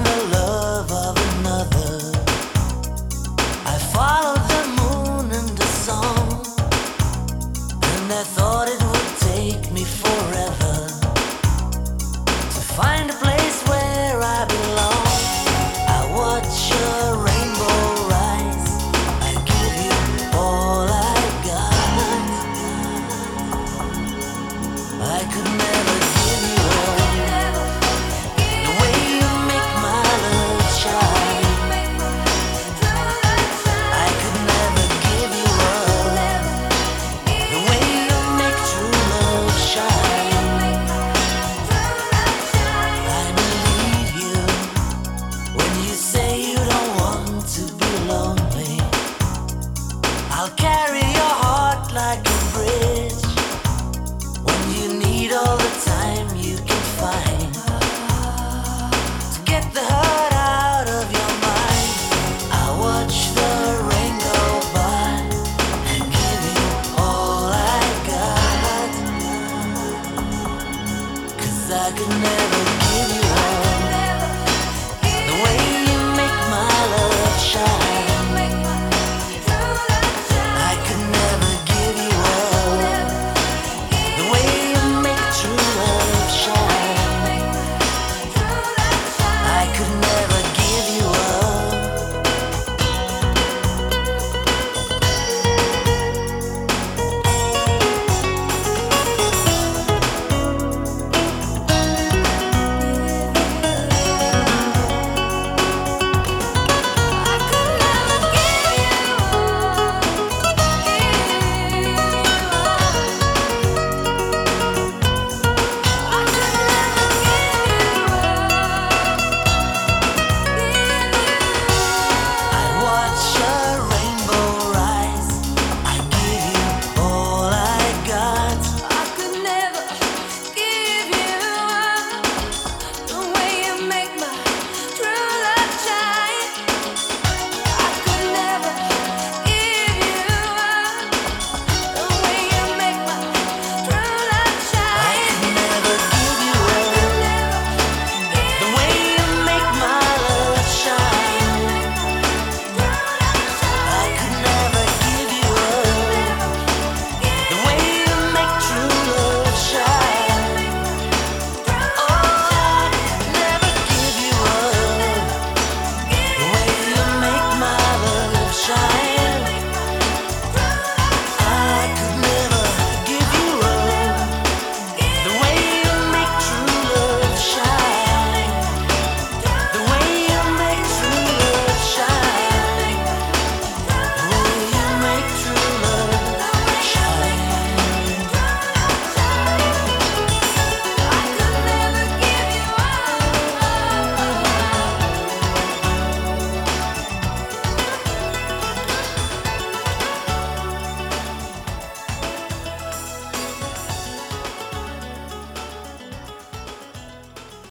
the love of another. I followed the moon and the sun, and I thought it would take me forever to find a place where I belong. I watch a rainbow rise, I give you all I got. I could never give you all the way you make my love shine. I could never give you all the way you make true love shine. I believe you when you say you don't want to be lonely. I'll carry your heart like a bridge when you need all the time you can find to get the